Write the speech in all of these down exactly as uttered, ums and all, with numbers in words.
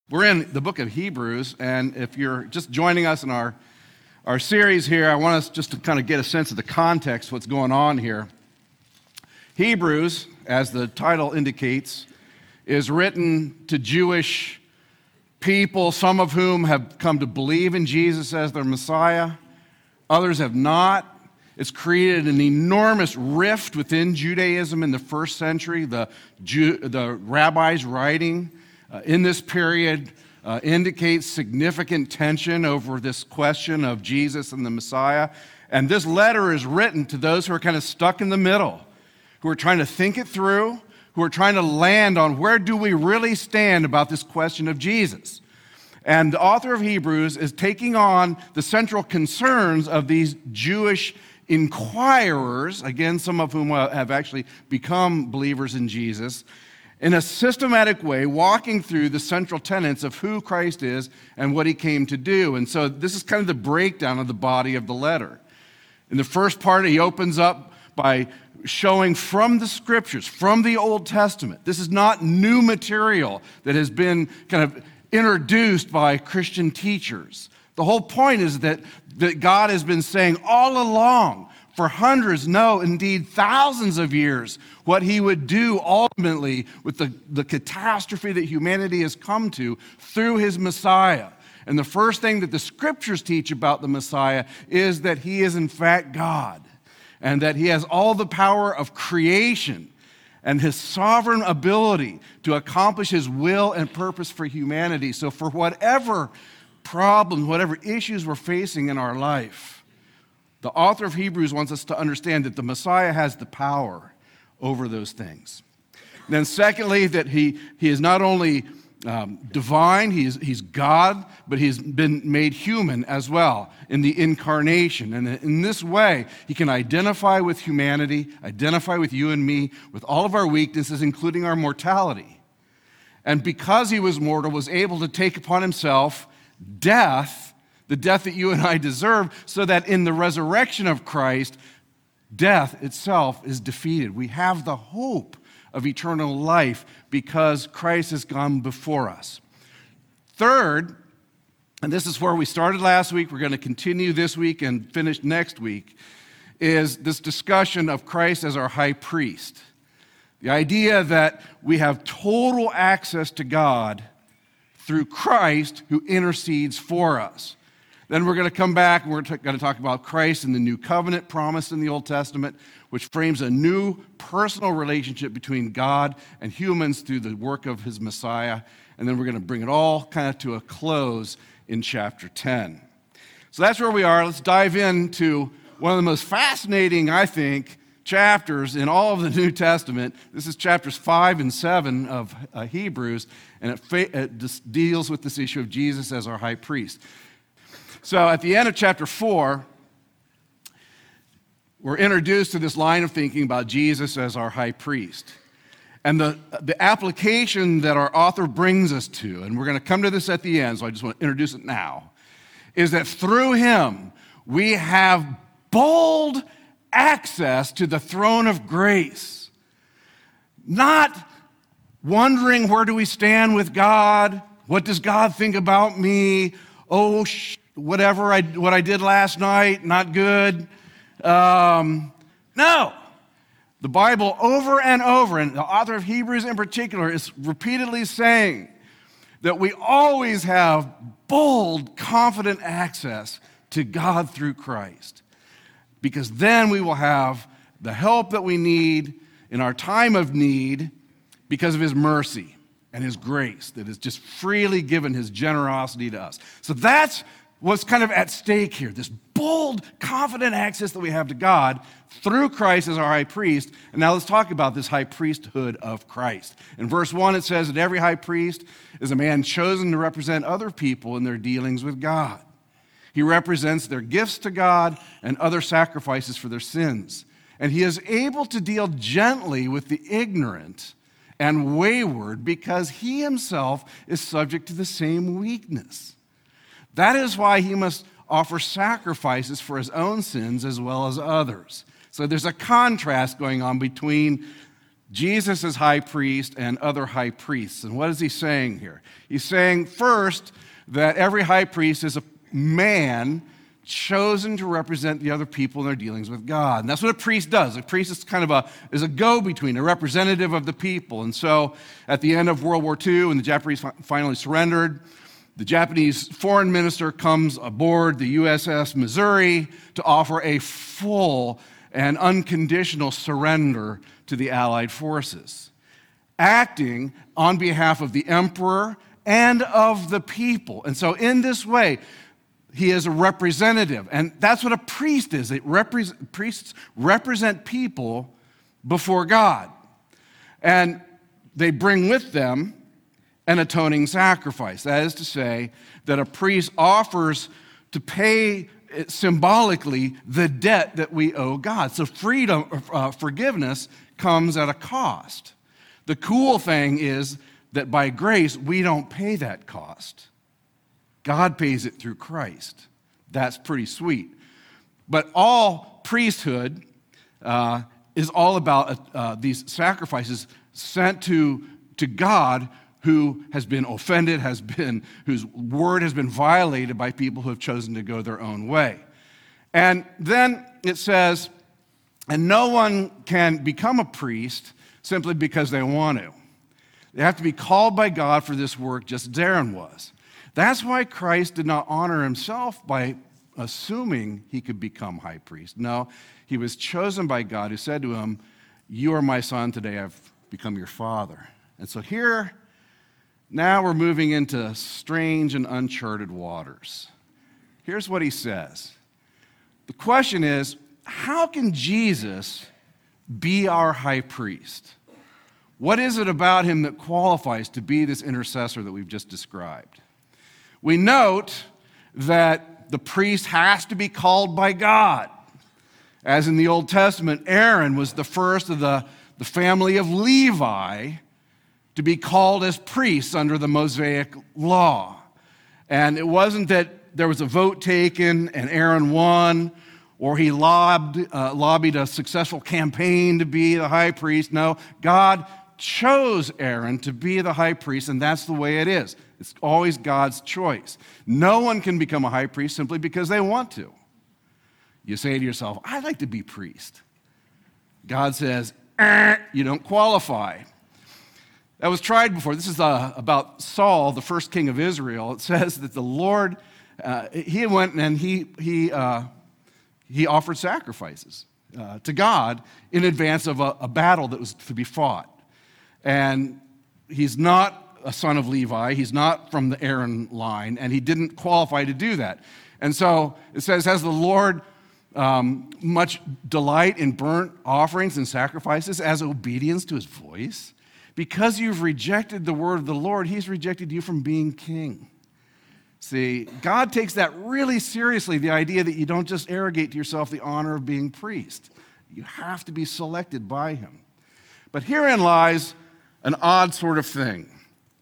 We're in the book of Hebrews, and if you're just joining us in our, our series here, I want us just to kind of get a sense of the context, what's going on here. Hebrews, as the title indicates, is written to Jewish people, some of whom have come to believe in Jesus as their Messiah. Others have not. It's created an enormous rift within Judaism in the first century. The, Jew, the rabbis writing uh, in this period uh, indicates significant tension over this question of Jesus and the Messiah. And this letter is written to those who are kind of stuck in the middle, who are trying to think it through, who are trying to land on where do we really stand about this question of Jesus. And the author of Hebrews is taking on the central concerns of these Jewish inquirers, again, some of whom have actually become believers in Jesus, in a systematic way, walking through the central tenets of who Christ is and what he came to do. And so this is kind of the breakdown of the body of the letter. In the first part, he opens up by showing from the scriptures, from the Old Testament. This is not new material that has been kind of introduced by Christian teachers. The whole point is that, that God has been saying all along, for hundreds, no, indeed thousands of years, what he would do ultimately with the, the catastrophe that humanity has come to through his Messiah. And the first thing that the scriptures teach about the Messiah is that he is in fact God, and that he has all the power of creation and his sovereign ability to accomplish his will and purpose for humanity. So for whatever problems, whatever issues we're facing in our life, the author of Hebrews wants us to understand that the Messiah has the power over those things. And then secondly, that he, he is not only um, divine, he is, he's God, but he's been made human as well in the incarnation. And in this way, he can identify with humanity, identify with you and me, with all of our weaknesses, including our mortality. And because he was mortal, was able to take upon himself death, the death that you and I deserve, so that in the resurrection of Christ, death itself is defeated. We have the hope of eternal life because Christ has gone before us. Third, and this is where we started last week, we're going to continue this week and finish next week, is this discussion of Christ as our high priest. The idea that we have total access to God through Christ who intercedes for us. Then we're going to come back and we're t- going to talk about Christ and the new covenant promised in the Old Testament, which frames a new personal relationship between God and humans through the work of his Messiah. And then we're going to bring it all kind of to a close in chapter ten. So that's where we are. Let's dive into one of the most fascinating, I think, chapters in all of the New Testament. This is chapters five and seven of uh, Hebrews, and it, fa- it just deals with this issue of Jesus as our high priest. So at the end of chapter four, we're introduced to this line of thinking about Jesus as our high priest. And the, the application that our author brings us to, and we're going to come to this at the end, so I just want to introduce it now, is that through him we have bold access to the throne of grace. Not wondering where do we stand with God, what does God think about me, oh, sh- whatever I, what I did last night, not good. Um, no. The Bible over and over, and the author of Hebrews in particular, is repeatedly saying that we always have bold, confident access to God through Christ. Because then we will have the help that we need in our time of need because of his mercy and his grace that is just freely given, his generosity to us. So that's what's kind of at stake here, this bold, confident access that we have to God through Christ as our high priest. And now let's talk about this high priesthood of Christ. In verse one, it says that every high priest is a man chosen to represent other people in their dealings with God. He represents their gifts to God and other sacrifices for their sins. And he is able to deal gently with the ignorant and wayward because he himself is subject to the same weakness. That is why he must offer sacrifices for his own sins as well as others. So there's a contrast going on between Jesus as high priest and other high priests. And what is he saying here? He's saying, first, that every high priest is a man chosen to represent the other people in their dealings with God. And that's what a priest does. A priest is kind of a, is a go-between, a representative of the people. And so at the end of World War Two, when the Japanese finally surrendered, the Japanese foreign minister comes aboard the U S S Missouri to offer a full and unconditional surrender to the Allied forces, acting on behalf of the emperor and of the people. And so in this way, he is a representative. And that's what a priest is. It repre- priests represent people before God. And they bring with them an atoning sacrifice. That is to say, that a priest offers to pay symbolically the debt that we owe God. So freedom, uh, forgiveness comes at a cost. The cool thing is that by grace, we don't pay that cost. God pays it through Christ. That's pretty sweet. But all priesthood uh, is all about uh, these sacrifices sent to, to God, who has been offended, has been, whose word has been violated by people who have chosen to go their own way. And then it says, and no one can become a priest simply because they want to. They have to be called by God for this work, just as Aaron was. That's why Christ did not honor himself by assuming he could become high priest. No, he was chosen by God, who said to him, "You are my son, today I've become your father." And so here, now we're moving into strange and uncharted waters. Here's what he says. The question is, how can Jesus be our high priest? What is it about him that qualifies to be this intercessor that we've just described? We note that the priest has to be called by God. As in the Old Testament, Aaron was the first of the, the family of Levi to be called as priests under the Mosaic law. And it wasn't that there was a vote taken and Aaron won, or he lobbied, uh, lobbied a successful campaign to be the high priest. No, God chose Aaron to be the high priest, and that's the way it is. It's always God's choice. No one can become a high priest simply because they want to. You say to yourself, "I'd like to be priest." God says, eh, you don't qualify. That was tried before. This is uh, about Saul, the first king of Israel. It says that the Lord, uh, he went and he, he, uh, he offered sacrifices uh, to God in advance of a, a battle that was to be fought. And he's not a son of Levi. He's not from the Aaron line, and he didn't qualify to do that. And so it says, has the Lord um, much delight in burnt offerings and sacrifices as obedience to his voice? Because you've rejected the word of the Lord, he's rejected you from being king. See, God takes that really seriously, the idea that you don't just arrogate to yourself the honor of being priest. You have to be selected by him. But herein lies an odd sort of thing.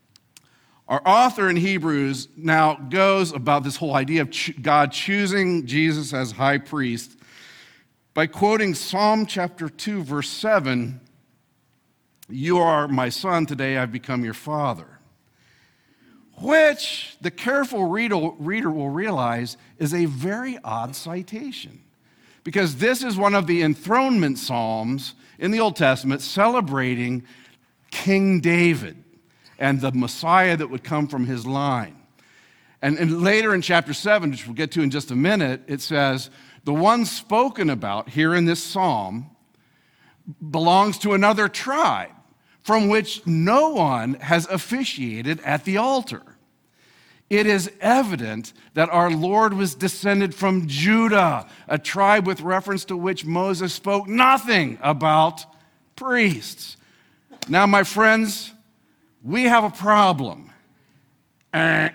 Our author in Hebrews now goes about this whole idea of God choosing Jesus as high priest by quoting Psalm chapter two, verse seven, "You are my son, today I've become your father," which the careful reader will realize is a very odd citation, because this is one of the enthronement psalms in the Old Testament celebrating King David and the Messiah that would come from his line. And, and later in chapter seven, which we'll get to in just a minute, it says, the one spoken about here in this psalm belongs to another tribe from which no one has officiated at the altar. It is evident that our Lord was descended from Judah, a tribe with reference to which Moses spoke nothing about priests. Now, my friends, we have a problem. Eh.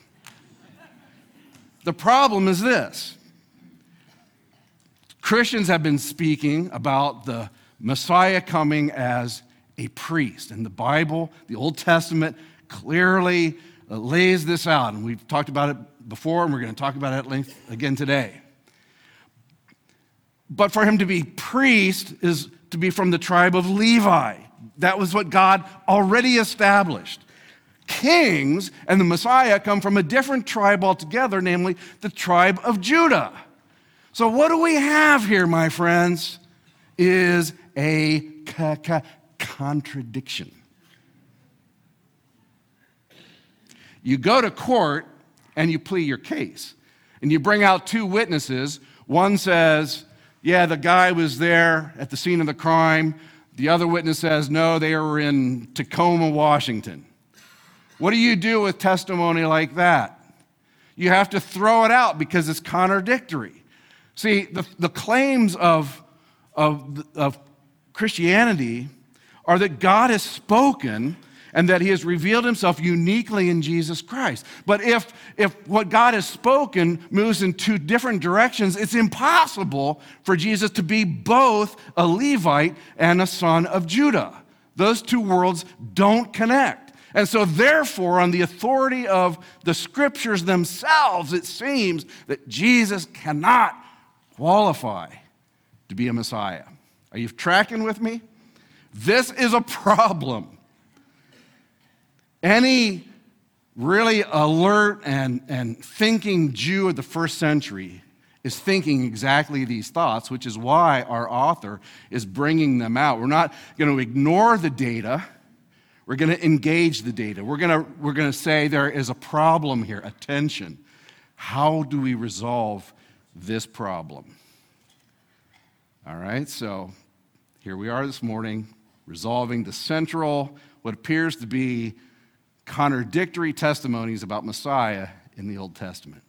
The problem is this. Christians have been speaking about the Messiah coming as a priest. And the Bible, the Old Testament, clearly lays this out. And we've talked about it before, and we're going to talk about it at length again today. But for him to be priest is to be from the tribe of Levi. That was what God already established. Kings and the Messiah come from a different tribe altogether, namely the tribe of Judah. So what do we have here, my friends, is a ca- ca- contradiction. You go to court and you plead your case, and you bring out two witnesses. One says, yeah, the guy was there at the scene of the crime. The other witness says, no, they were in Tacoma, Washington. What do you do with testimony like that? You have to throw it out because it's contradictory. See, the, the claims of, of, of Christianity are that God has spoken and that he has revealed himself uniquely in Jesus Christ. But if, if what God has spoken moves in two different directions, it's impossible for Jesus to be both a Levite and a son of Judah. Those two worlds don't connect. And so therefore, on the authority of the scriptures themselves, it seems that Jesus cannot qualify to be a Messiah. Are you tracking with me? This is a problem. Any really alert and, and thinking Jew of the first century is thinking exactly these thoughts, which is why our author is bringing them out. We're not going to ignore the data. We're going to engage the data. We're going to, we're going to say there is a problem here, a tension. How do we resolve this problem? All right, so here we are this morning, resolving the central, what appears to be contradictory testimonies about Messiah in the Old Testament.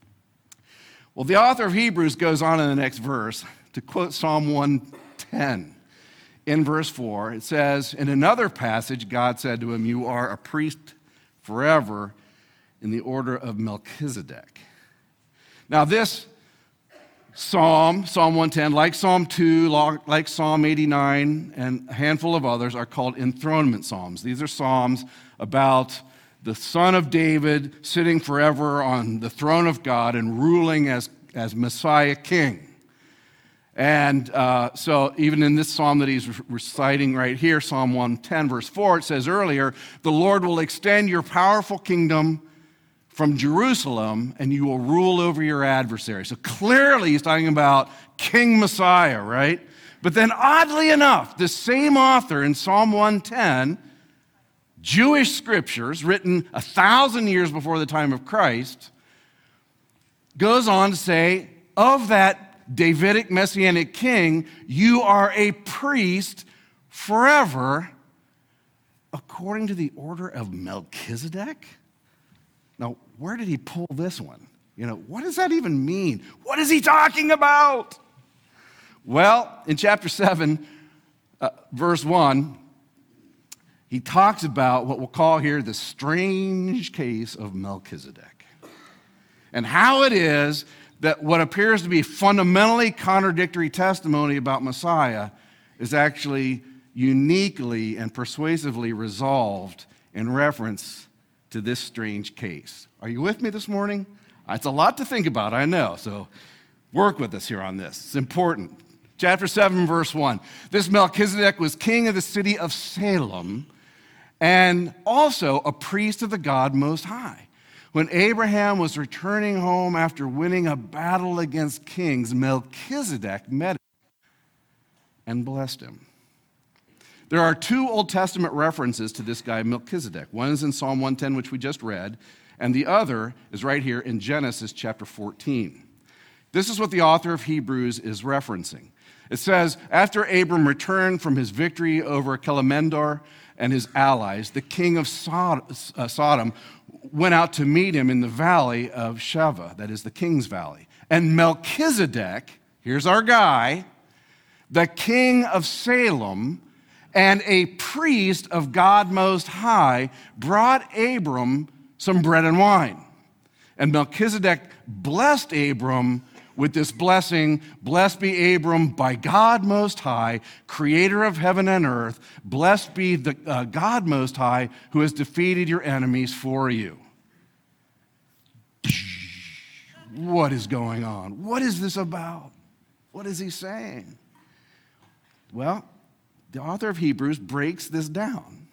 Well, the author of Hebrews goes on in the next verse to quote Psalm one ten. In verse four, it says, in another passage, God said to him, you are a priest forever in the order of Melchizedek. Now this Psalm, Psalm one ten, like Psalm two, like Psalm eighty-nine, and a handful of others are called enthronement psalms. These are psalms about the Son of David sitting forever on the throne of God and ruling as, as Messiah King. And uh, so even in this psalm that he's reciting right here, Psalm one ten, verse four, it says earlier, the Lord will extend your powerful kingdom from Jerusalem, and you will rule over your adversary. So clearly he's talking about King Messiah, right? But then oddly enough, the same author in Psalm one ten, Jewish scriptures written a thousand years before the time of Christ, goes on to say, of that Davidic messianic king, you are a priest forever according to the order of Melchizedek. Now, where did he pull this one? You know, what does that even mean? What is he talking about? Well, in chapter seven, uh, verse one, he talks about what we'll call here the strange case of Melchizedek, and how it is that what appears to be fundamentally contradictory testimony about Messiah is actually uniquely and persuasively resolved in reference to this strange case. Are you with me this morning? It's a lot to think about, I know, so work with us here on this. It's important. Chapter seven, verse one. This Melchizedek was king of the city of Salem and also a priest of the God Most High. When Abraham was returning home after winning a battle against kings, Melchizedek met him and blessed him. There are two Old Testament references to this guy, Melchizedek. One is in Psalm one ten, which we just read, and the other is right here in Genesis chapter fourteen. This is what the author of Hebrews is referencing. It says, after Abram returned from his victory over Kelemendor and his allies, the king of Sodom went out to meet him in the valley of Sheva, that is the king's valley. And Melchizedek, here's our guy, the king of Salem, and a priest of God Most High, brought Abram some bread and wine. And Melchizedek blessed Abram with this blessing, blessed be Abram by God Most High, creator of heaven and earth. Blessed be the uh, God Most High who has defeated your enemies for you. What is going on? What is this about? What is he saying? Well, the author of Hebrews breaks this down.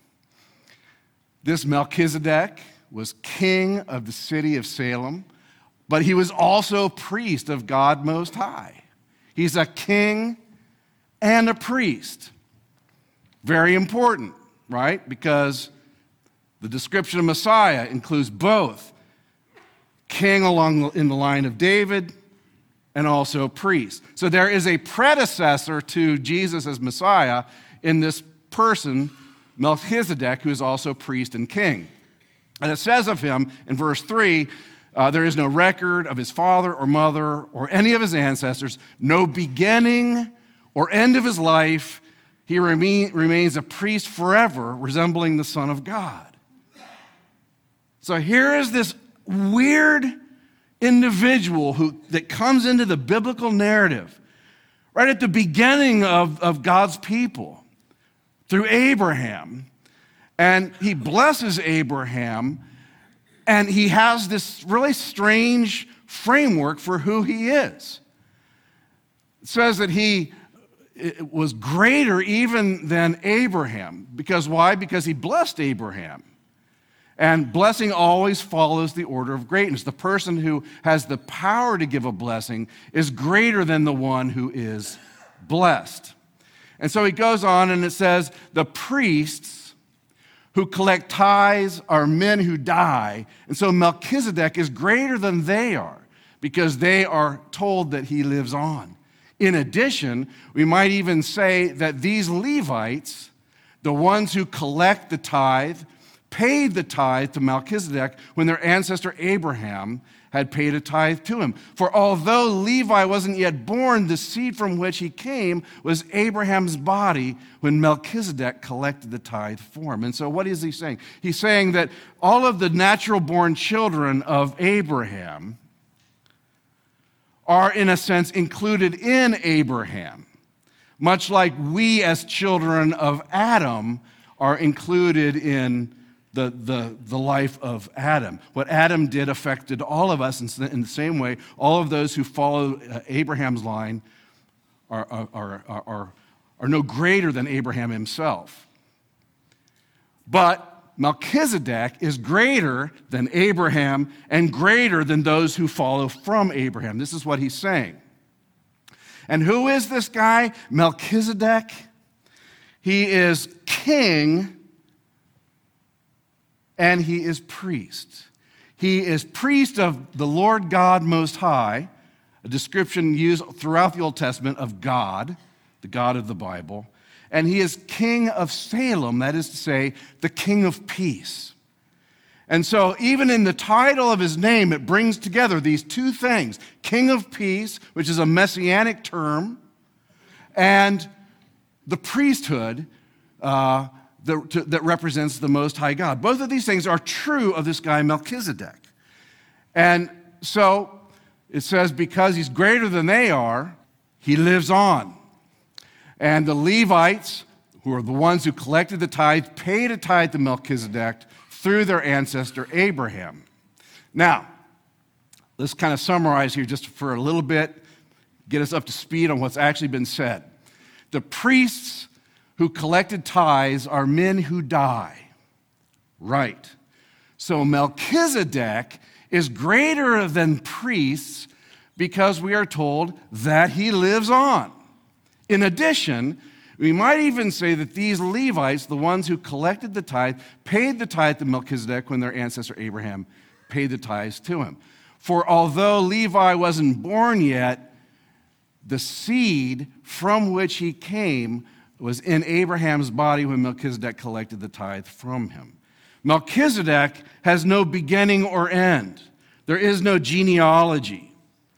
This Melchizedek was king of the city of Salem, but he was also priest of God Most High. He's a king and a priest. Very important, right? Because the description of Messiah includes both king along in the line of David and also priest. So there is a predecessor to Jesus as Messiah in this person, Melchizedek, who is also priest and king. And it says of him in verse three, uh, there is no record of his father or mother or any of his ancestors, no beginning or end of his life. He remain, remains a priest forever, resembling the Son of God. So here is this weird individual who that comes into the biblical narrative right at the beginning of, of God's people through Abraham. And he blesses Abraham, and he has this really strange framework for who he is. It says that he was greater even than Abraham. Because why? Because he blessed Abraham. And blessing always follows the order of greatness. The person who has the power to give a blessing is greater than the one who is blessed. And so he goes on and it says, the priests who collect tithes are men who die. And so Melchizedek is greater than they are because they are told that he lives on. In addition, we might even say that these Levites, the ones who collect the tithe, paid the tithe to Melchizedek when their ancestor Abraham had paid a tithe to him. For although Levi wasn't yet born, the seed from which he came was Abraham's body when Melchizedek collected the tithe for him. And so what is he saying? He's saying that all of the natural-born children of Abraham are, in a sense, included in Abraham, much like we as children of Adam are included in The, the, the life of Adam. What Adam did affected all of us in, in the same way. All of those who follow uh, Abraham's line are, are, are, are, are no greater than Abraham himself. But Melchizedek is greater than Abraham and greater than those who follow from Abraham. This is what he's saying. And who is this guy, Melchizedek? He is king and he is priest. He is priest of the Lord God Most High, a description used throughout the Old Testament of God, the God of the Bible. And he is king of Salem, that is to say, the king of peace. And so even in the title of his name, it brings together these two things, king of peace, which is a messianic term, and the priesthood, uh, That, to, that represents the Most High God. Both of these things are true of this guy Melchizedek. And so it says because he's greater than they are, he lives on. And the Levites, who are the ones who collected the tithe, paid a tithe to Melchizedek through their ancestor Abraham. Now, let's kind of summarize here just for a little bit, get us up to speed on what's actually been said. The priests who collected tithes are men who die. Right. So Melchizedek is greater than priests because we are told that he lives on. In addition, we might even say that these Levites, the ones who collected the tithe, paid the tithe to Melchizedek when their ancestor Abraham paid the tithes to him. For although Levi wasn't born yet, the seed from which he came was in Abraham's body when Melchizedek collected the tithe from him. Melchizedek has no beginning or end. There is no genealogy.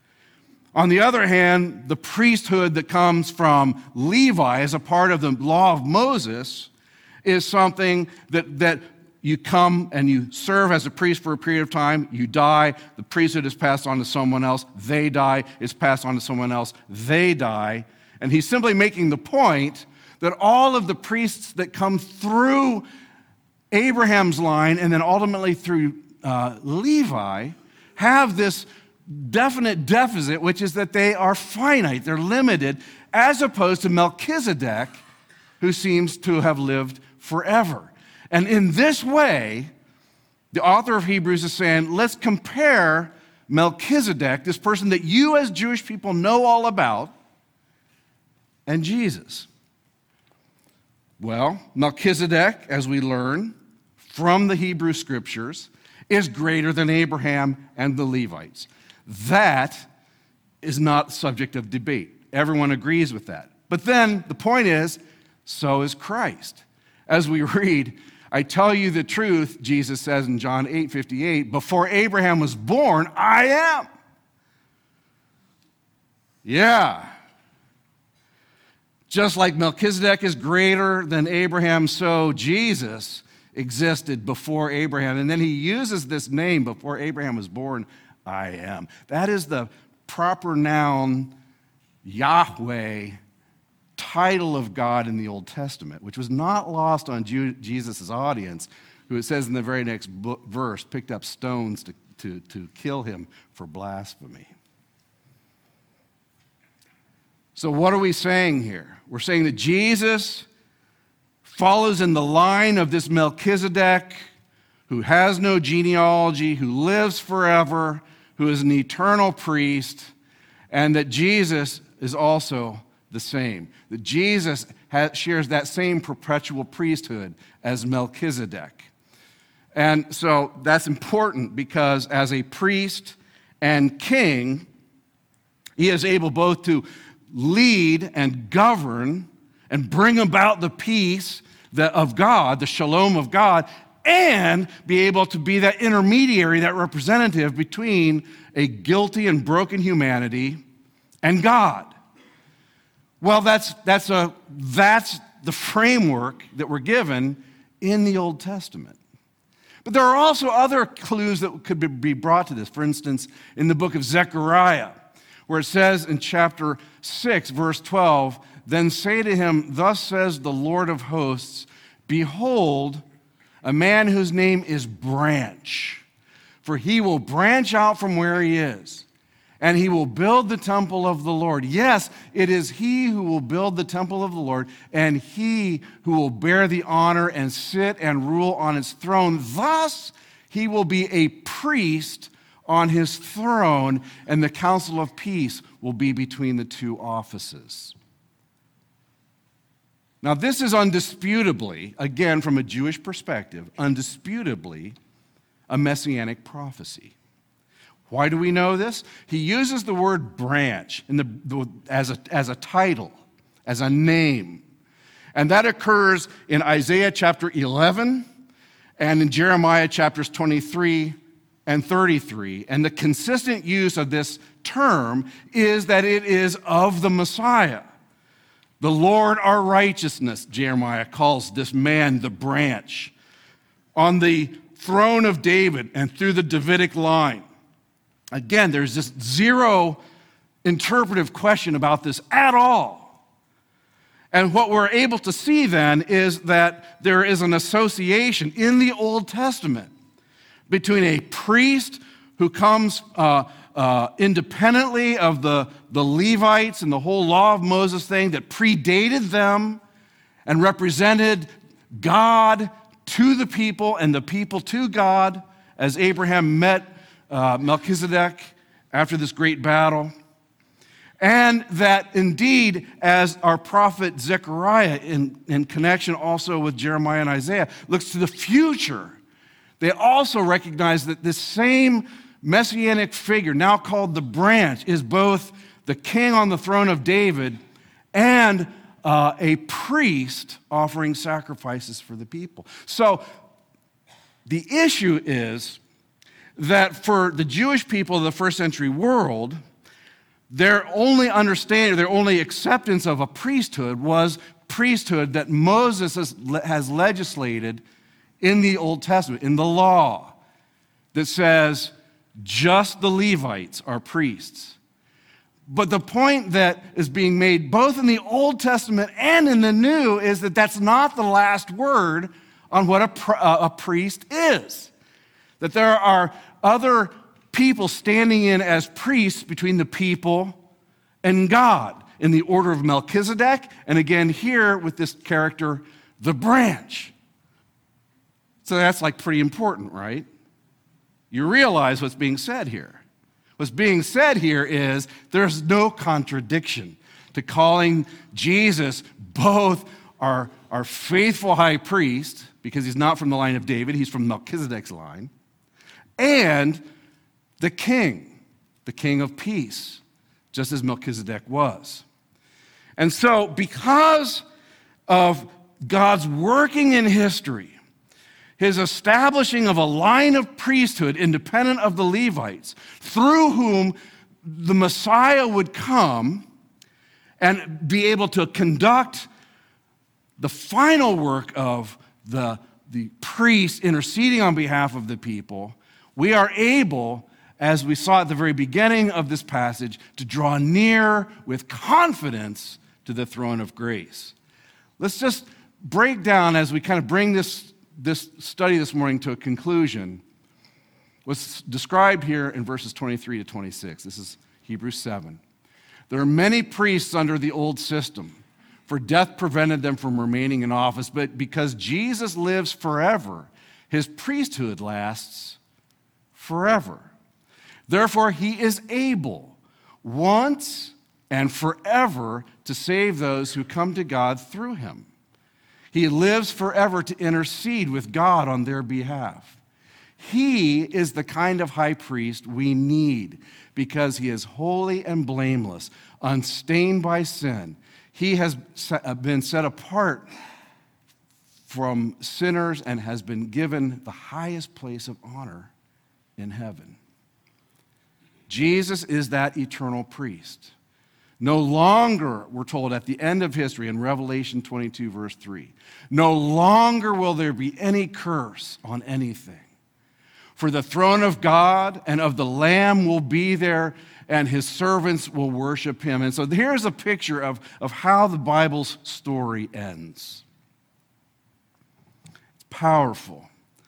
On the other hand, the priesthood that comes from Levi as a part of the law of Moses is something that, that you come and you serve as a priest for a period of time, you die, the priesthood is passed on to someone else, they die, it's passed on to someone else, they die. And he's simply making the point that all of the priests that come through Abraham's line and then ultimately through uh, Levi have this definite deficit, which is that they are finite, they're limited, as opposed to Melchizedek, who seems to have lived forever. And in this way, the author of Hebrews is saying, let's compare Melchizedek, this person that you as Jewish people know all about, and Jesus. Well, Melchizedek, as we learn from the Hebrew Scriptures, is greater than Abraham and the Levites. That is not subject of debate. Everyone agrees with that. But then the point is, so is Christ. As we read, I tell you the truth, Jesus says in John eight fifty-eight, before Abraham was born, I am. Yeah. Just like Melchizedek is greater than Abraham, so Jesus existed before Abraham. And then he uses this name, before Abraham was born, I am. That is the proper noun, Yahweh, title of God in the Old Testament, which was not lost on Jesus' audience, who it says in the very next book, verse, picked up stones to, to, to kill him for blasphemy. So what are we saying here? We're saying that Jesus follows in the line of this Melchizedek, who has no genealogy, who lives forever, who is an eternal priest, and that Jesus is also the same. That Jesus has, shares that same perpetual priesthood as Melchizedek. And so that's important because as a priest and king, he is able both to lead and govern and bring about the peace that of God, the shalom of God, and be able to be that intermediary, that representative between a guilty and broken humanity and God. Well, that's, that's, a, that's the framework that we're given in the Old Testament. But there are also other clues that could be brought to this. For instance, in the book of Zechariah, where it says in chapter six, verse twelve, then say to him, thus says the Lord of hosts, behold, a man whose name is Branch, for he will branch out from where he is, and he will build the temple of the Lord. Yes, it is he who will build the temple of the Lord, and he who will bear the honor and sit and rule on its throne. Thus he will be a priest on his throne, and the council of peace will be between the two offices. Now, this is undisputably, again, from a Jewish perspective, undisputably a messianic prophecy. Why do we know this? He uses the word branch in the, the, as, a, as a title, as a name. And that occurs in Isaiah chapter eleven and in Jeremiah chapters twenty-three and thirty-three. And the consistent use of this term is that it is of the Messiah. The Lord our righteousness, Jeremiah calls this man the branch, on the throne of David and through the Davidic line. Again, there's this zero interpretive question about this at all. And what we're able to see then is that there is an association in the Old Testament between a priest who comes uh, uh, independently of the, the Levites and the whole law of Moses thing that predated them and represented God to the people and the people to God as Abraham met uh, Melchizedek after this great battle. And that indeed, as our prophet Zechariah, in, in connection also with Jeremiah and Isaiah, looks to the future, they also recognize that this same messianic figure, now called the branch, is both the king on the throne of David and uh, a priest offering sacrifices for the people. So the issue is that for the Jewish people of the first century world, their only understanding, their only acceptance of a priesthood was priesthood that Moses has, has legislated in the Old Testament, in the law, that says just the Levites are priests. But the point that is being made both in the Old Testament and in the New is that that's not the last word on what a, a priest is. That there are other people standing in as priests between the people and God. in the order of Melchizedek, and again here with this character, the branch. So that's like pretty important, right? You realize what's being said here. What's being said here is there's no contradiction to calling Jesus both our, our faithful high priest, because he's not from the line of David, he's from Melchizedek's line, and the king, the king of peace, just as Melchizedek was. And so because of God's working in history, his establishing of a line of priesthood independent of the Levites, through whom the Messiah would come and be able to conduct the final work of the, the priest interceding on behalf of the people, we are able, as we saw at the very beginning of this passage, to draw near with confidence to the throne of grace. Let's just break down, as we kind of bring this, this study this morning to a conclusion, what's described here in verses twenty-three to twenty-six. This is Hebrews seven. There are many priests under the old system, for death prevented them from remaining in office, but because Jesus lives forever, his priesthood lasts forever. Therefore, he is able once and forever to save those who come to God through him. He lives forever to intercede with God on their behalf. He is the kind of high priest we need because he is holy and blameless, unstained by sin. He has been set apart from sinners and has been given the highest place of honor in heaven. Jesus is that eternal priest. No longer, we're told at the end of history in Revelation twenty-two, verse three, no longer will there be any curse on anything. For the throne of God and of the Lamb will be there, and his servants will worship him. And so here's a picture of, of how the Bible's story ends. It's powerful.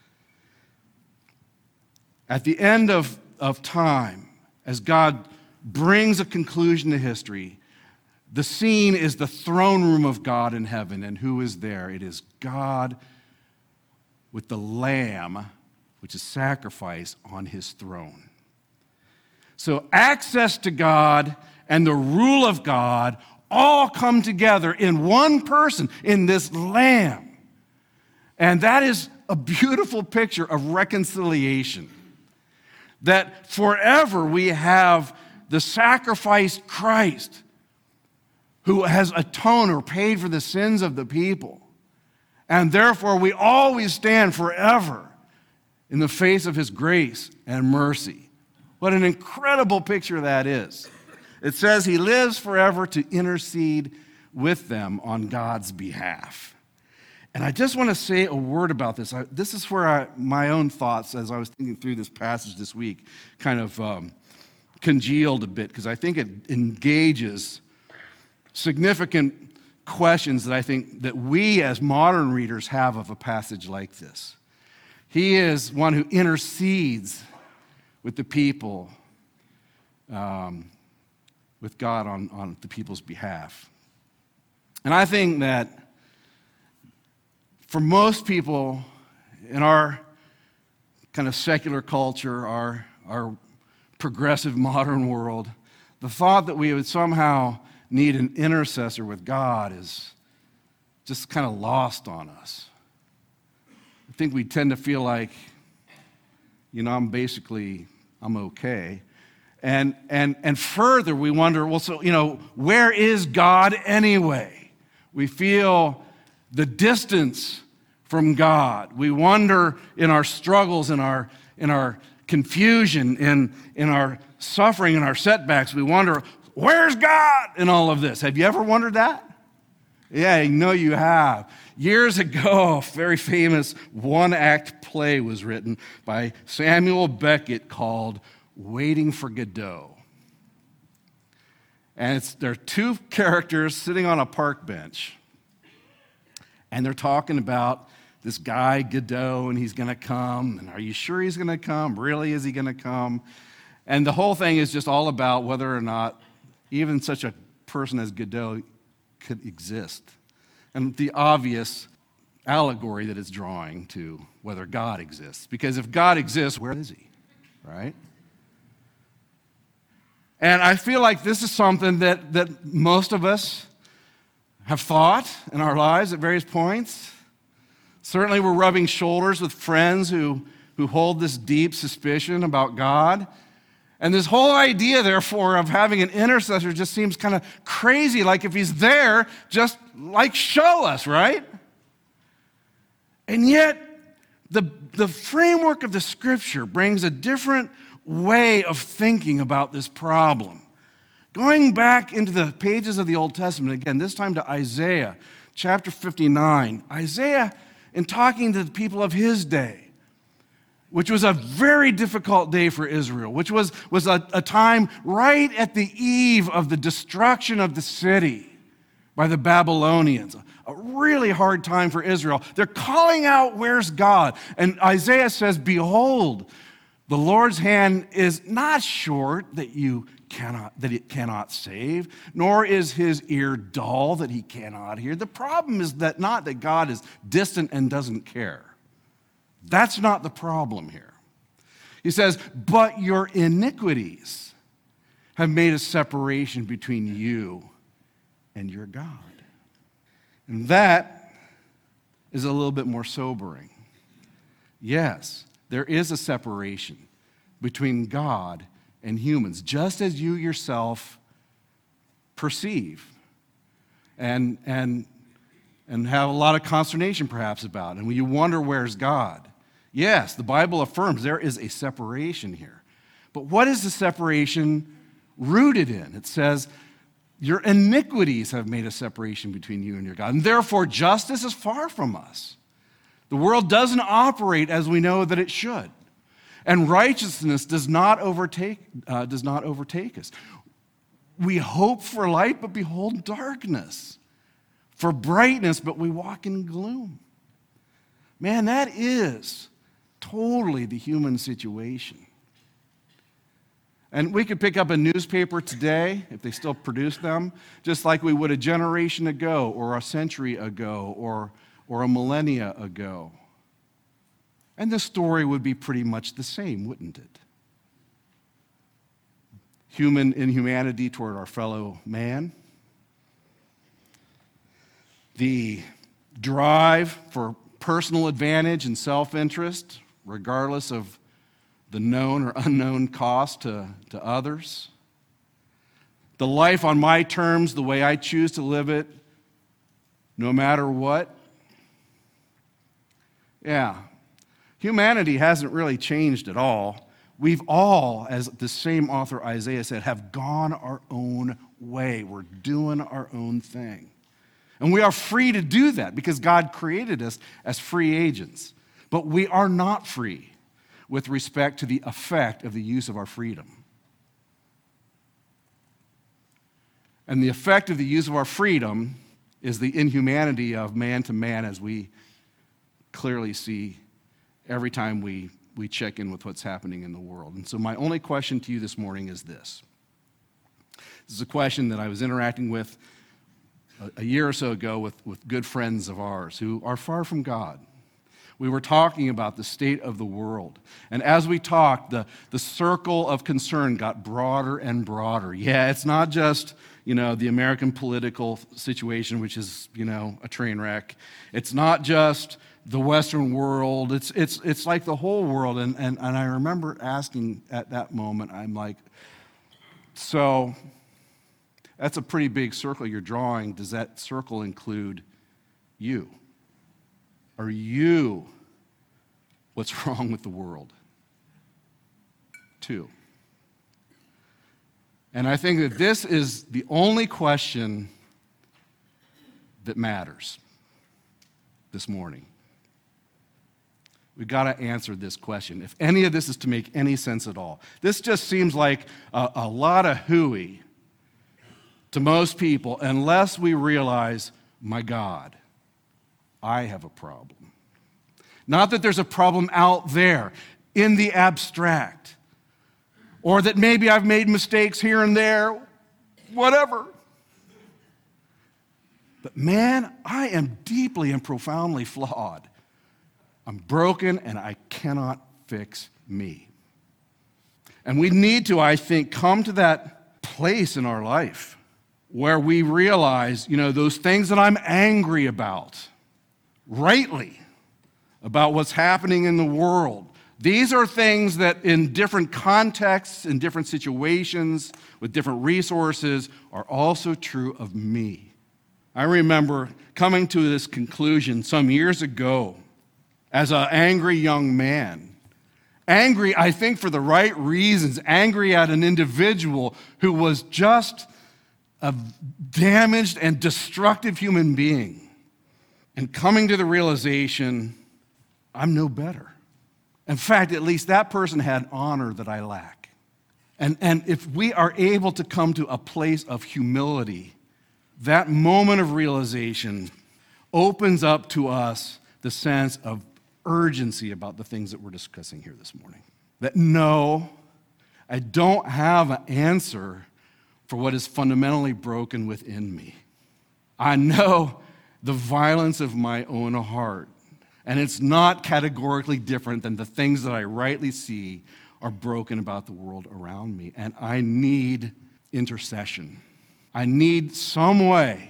At the end of, of time, as God brings a conclusion to history, the scene is the throne room of God in heaven. And who is there? It is God with the Lamb, which is sacrifice, on his throne. So access to God and the rule of God all come together in one person, in this Lamb. And that is a beautiful picture of reconciliation. That forever we have the sacrificed Christ who has atoned or paid for the sins of the people. And therefore we always stand forever in the face of his grace and mercy. What an incredible picture that is. It says he lives forever to intercede with them on God's behalf. And I just want to say a word about this. I, this is where I, my own thoughts, as I was thinking through this passage this week, kind of um, congealed a bit, because I think it engages significant questions that I think that we as modern readers have of a passage like this. He is one who intercedes with the people, um, with God on, on the people's behalf. And I think that for most people in our kind of secular culture, our, our progressive modern world, the thought that we would somehow need an intercessor with God is just kind of lost on us. I think we tend to feel like, you know, I'm basically, I'm okay. And and and further, we wonder, well, so, you know, where is God anyway? We feel the distance from God. We wonder in our struggles, in our in our confusion, in, in our suffering, in our setbacks, we wonder, where's God in all of this? Have you ever wondered that? Yeah, I know you have. Years ago, a very famous one-act play was written by Samuel Beckett called Waiting for Godot. And it's, there are two characters sitting on a park bench, and they're talking about this guy, Godot, and he's going to come, and are you sure he's going to come? Really, is he going to come? And the whole thing is just all about whether or not even such a person as Godot could exist. And the obvious allegory that it's drawing to whether God exists. Because if God exists, where is he? Right? And I feel like this is something that, that most of us have thought in our lives at various points. Certainly we're rubbing shoulders with friends who, who hold this deep suspicion about God. And this whole idea, therefore, of having an intercessor just seems kind of crazy. Like if he's there, just like show us, right? And yet, the, the framework of the Scripture brings a different way of thinking about this problem. Going back into the pages of the Old Testament, again, this time to Isaiah, chapter fifty-nine. Isaiah, in talking to the people of his day, which was a very difficult day for Israel, which was, was a, a time right at the eve of the destruction of the city by the Babylonians. A really hard time for Israel. They're calling out, where's God? And Isaiah says, behold, the Lord's hand is not short that you cannot, that it cannot save, nor is his ear dull that he cannot hear. The problem is that not that God is distant and doesn't care. That's not the problem here. He says, but your iniquities have made a separation between you and your God. And that is a little bit more sobering. Yes, there is a separation between God and humans, just as you yourself perceive and, and, and have a lot of consternation perhaps about. And when you wonder, where's God? Yes, the Bible affirms there is a separation here. But what is the separation rooted in? It says, your iniquities have made a separation between you and your God, and therefore justice is far from us. The world doesn't operate as we know that it should, and righteousness does not overtake, uh, does not overtake us. We hope for light, but behold darkness. For brightness, but we walk in gloom. Man, that is totally the human situation. And we could pick up a newspaper today, if they still produce them, just like we would a generation ago, or a century ago, or, or a millennia ago. And the story would be pretty much the same, wouldn't it? Human inhumanity toward our fellow man. The drive for personal advantage and self-interest, regardless of the known or unknown cost to, to others. The life on my terms, the way I choose to live it, no matter what. Yeah, humanity hasn't really changed at all. We've all, as the same author Isaiah said, have gone our own way. We're doing our own thing. And we are free to do that because God created us as free agents. But we are not free with respect to the effect of the use of our freedom. And the effect of the use of our freedom is the inhumanity of man to man, as we clearly see every time we, we check in with what's happening in the world. And so my only question to you this morning is this. This is a question that I was interacting with a, a year or so ago with, with good friends of ours who are far from God. We were talking about the state of the world. And as we talked, the, the circle of concern got broader and broader. Yeah, it's not just, you know, the American political situation, which is, you know, a train wreck. It's not just the Western world. It's it's it's like the whole world. And, and, and I remember asking at that moment, I'm like, so that's a pretty big circle you're drawing. Does that circle include you? Are you what's wrong with the world? Two. And I think that this is the only question that matters this morning. We've got to answer this question. If any of this is to make any sense at all. This just seems like a, a lot of hooey to most people unless we realize, my God, I have a problem. Not that there's a problem out there in the abstract, or that maybe I've made mistakes here and there, whatever. But man, I am deeply and profoundly flawed. I'm broken and I cannot fix me. And we need to, I think, come to that place in our life where we realize, you know, those things that I'm angry about, rightly, about what's happening in the world. These are things that in different contexts, in different situations, with different resources, are also true of me. I remember coming to this conclusion some years ago as an angry young man. Angry, I think, for the right reasons. Angry at an individual who was just a damaged and destructive human being. And coming to the realization, I'm no better. In fact, at least that person had honor that I lack. And, and if we are able to come to a place of humility, that moment of realization opens up to us the sense of urgency about the things that we're discussing here this morning. That no, I don't have an answer for what is fundamentally broken within me. I know the violence of my own heart, and it's not categorically different than the things that I rightly see are broken about the world around me. And I need intercession. I need some way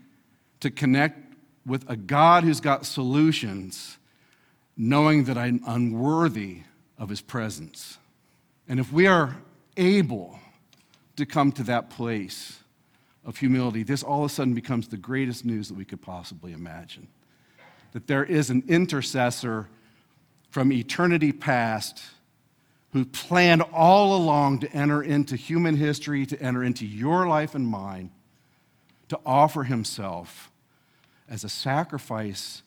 to connect with a God who's got solutions, knowing that I'm unworthy of his presence. And if we are able to come to that place of humility, this all of a sudden becomes the greatest news that we could possibly imagine. That there is an intercessor from eternity past who planned all along to enter into human history, to enter into your life and mine, to offer himself as a sacrifice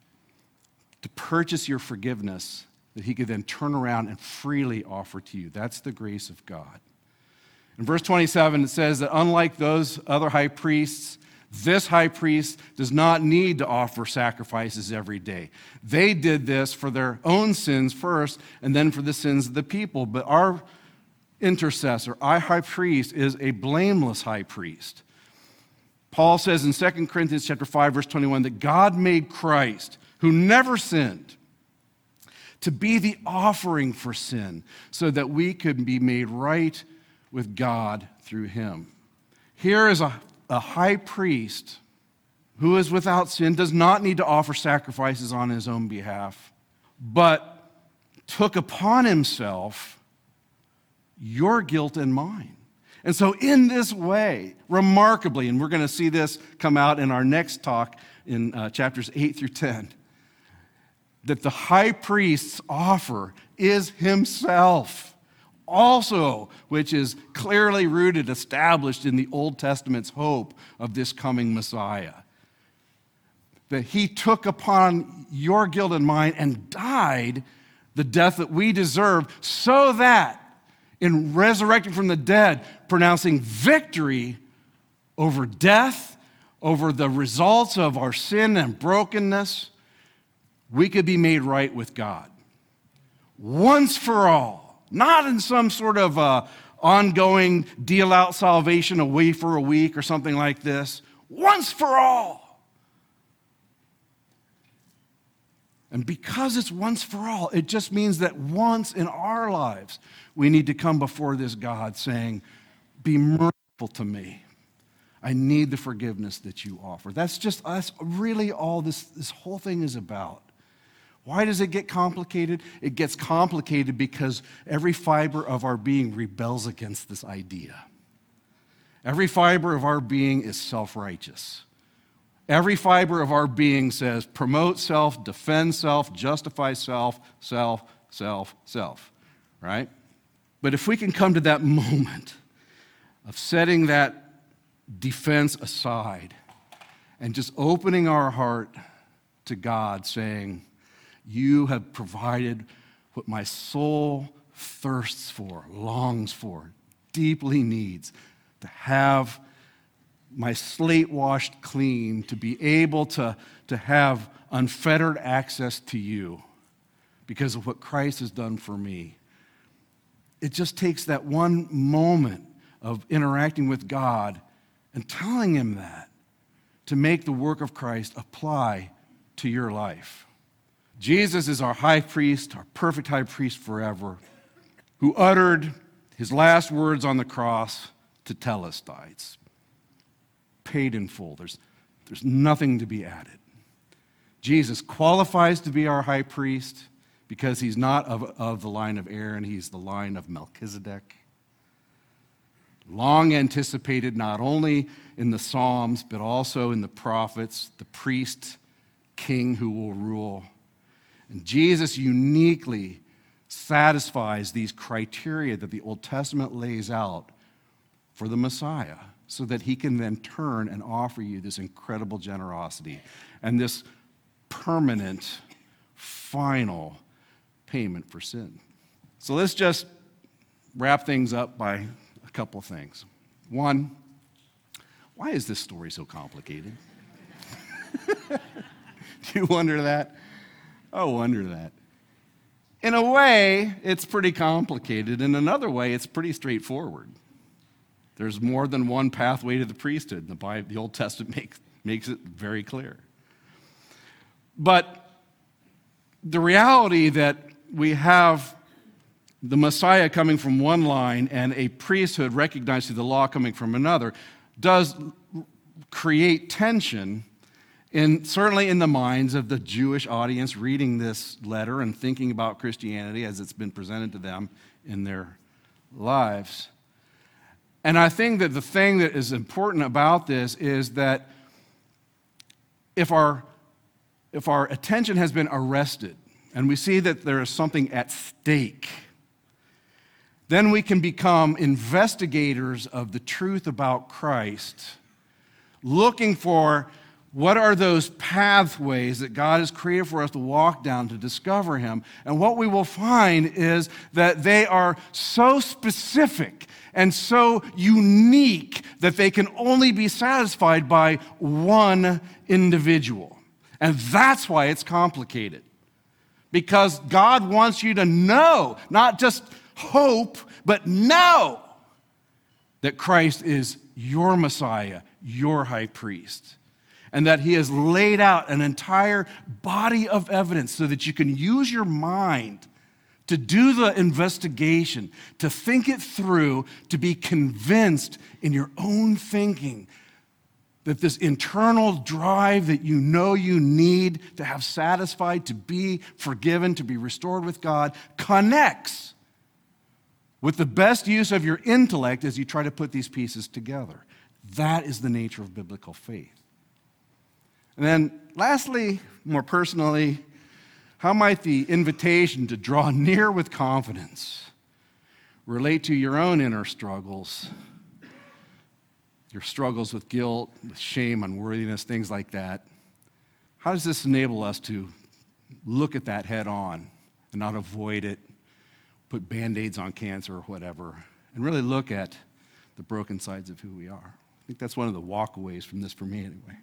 to purchase your forgiveness that he could then turn around and freely offer to you. That's the grace of God. In verse twenty-seven, it says that unlike those other high priests, this high priest does not need to offer sacrifices every day. They did this for their own sins first and then for the sins of the people. But our intercessor, our high priest, is a blameless high priest. Paul says in Second Corinthians chapter five, verse twenty-one, that God made Christ, who never sinned, to be the offering for sin so that we could be made right with God through him. Here is a, a high priest who is without sin, does not need to offer sacrifices on his own behalf, but took upon himself your guilt and mine. And so in this way, remarkably, and we're going to see this come out in our next talk in uh, chapters eight through ten, that the high priest's offer is himself. Also, which is clearly rooted, established in the Old Testament's hope of this coming Messiah. That he took upon your guilt and mine and died the death that we deserve, so that in resurrecting from the dead, pronouncing victory over death, over the results of our sin and brokenness, we could be made right with God. Once for all. Not in some sort of uh, ongoing deal out salvation away for a week or something like this. Once for all. And because it's once for all, it just means that once in our lives, we need to come before this God saying, be merciful to me. I need the forgiveness that you offer. That's just us, really all this, this whole thing is about. Why does it get complicated? It gets complicated because every fiber of our being rebels against this idea. Every fiber of our being is self-righteous. Every fiber of our being says, promote self, defend self, justify self, self, self, self, right? But if we can come to that moment of setting that defense aside and just opening our heart to God, saying, you have provided what my soul thirsts for, longs for, deeply needs, to have my slate washed clean, to be able to, to have unfettered access to you because of what Christ has done for me. It just takes that one moment of interacting with God and telling him that, to make the work of Christ apply to your life. Jesus is our high priest, our perfect high priest forever, who uttered his last words on the cross to telestai. It's paid in full. There's, there's nothing to be added. Jesus qualifies to be our high priest because he's not of, of the line of Aaron, he's the line of Melchizedek. Long anticipated not only in the Psalms, but also in the prophets, the priest, king who will rule. And Jesus uniquely satisfies these criteria that the Old Testament lays out for the Messiah, so that he can then turn and offer you this incredible generosity and this permanent, final payment for sin. So let's just wrap things up by a couple things. One, why is this story so complicated? Do you wonder that? I wonder that. In a way, it's pretty complicated. In another way, it's pretty straightforward. There's more than one pathway to the priesthood. The Bible, the Old Testament makes, makes it very clear. But the reality that we have the Messiah coming from one line and a priesthood recognized through the law coming from another does create tension, in, certainly in the minds of the Jewish audience reading this letter and thinking about Christianity as it's been presented to them in their lives. And I think that the thing that is important about this is that if our, if our attention has been arrested and we see that there is something at stake, then we can become investigators of the truth about Christ, looking for what are those pathways that God has created for us to walk down to discover him. And what we will find is that they are so specific and so unique that they can only be satisfied by one individual. And that's why it's complicated. Because God wants you to know, not just hope, but know that Christ is your Messiah, your high priest, and that he has laid out an entire body of evidence so that you can use your mind to do the investigation, to think it through, to be convinced in your own thinking that this internal drive that you know you need to have satisfied, to be forgiven, to be restored with God, connects with the best use of your intellect as you try to put these pieces together. That is the nature of biblical faith. And then lastly, more personally, how might the invitation to draw near with confidence relate to your own inner struggles, your struggles with guilt, with shame, unworthiness, things like that? How does this enable us to look at that head on and not avoid it, put Band-Aids on cancer or whatever, and really look at the broken sides of who we are? I think that's one of the walkaways from this for me anyway.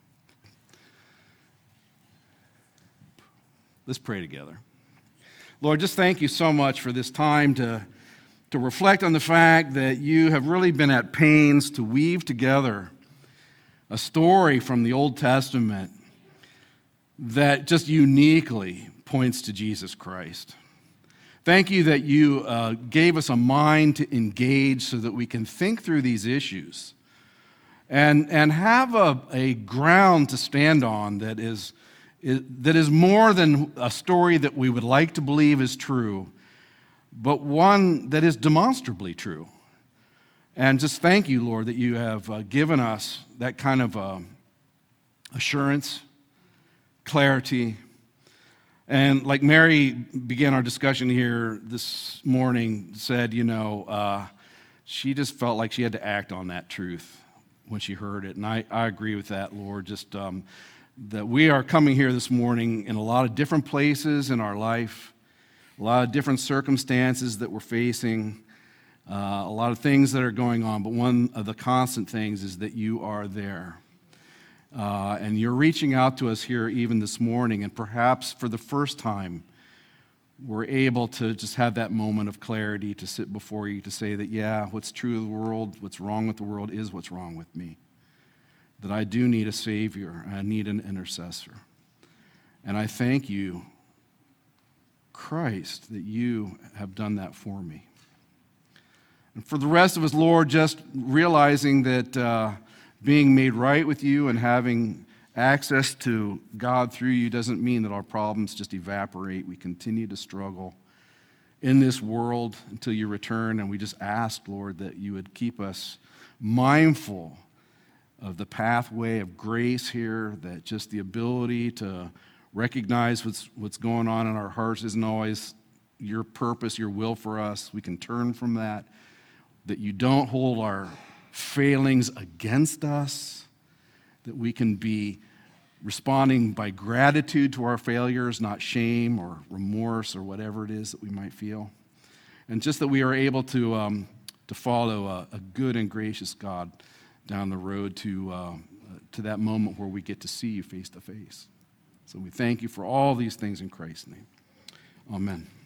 Let's pray together. Lord, just thank you so much for this time to, to reflect on the fact that you have really been at pains to weave together a story from the Old Testament that just uniquely points to Jesus Christ. Thank you that you uh, gave us a mind to engage so that we can think through these issues and, and have a, a ground to stand on that is that is more than a story that we would like to believe is true, but one that is demonstrably true. And just thank you, Lord, that you have uh, given us that kind of uh, assurance, clarity. And like Mary began our discussion here this morning, said, you know, uh, she just felt like she had to act on that truth when she heard it. And I, I agree with that, Lord, just um, that we are coming here this morning in a lot of different places in our life, a lot of different circumstances that we're facing, uh, a lot of things that are going on, but one of the constant things is that you are there. Uh, and you're reaching out to us here even this morning, and perhaps for the first time, we're able to just have that moment of clarity to sit before you to say that, yeah, what's true of the world, what's wrong with the world is what's wrong with me. that I do need a Savior. I need an intercessor. And I thank you, Christ, that you have done that for me. And for the rest of us, Lord, just realizing that uh, being made right with you and having access to God through you doesn't mean that our problems just evaporate. We continue to struggle in this world until you return, and we just ask, Lord, that you would keep us mindful of the pathway of grace here, that just the ability to recognize what's, what's going on in our hearts isn't always your purpose, your will for us. We can turn from that, that you don't hold our failings against us, that we can be responding by gratitude to our failures, not shame or remorse or whatever it is that we might feel. And just that we are able to, um, to follow a, a good and gracious God down the road to, uh, to that moment where we get to see you face to face. So we thank you for all these things in Christ's name. Amen.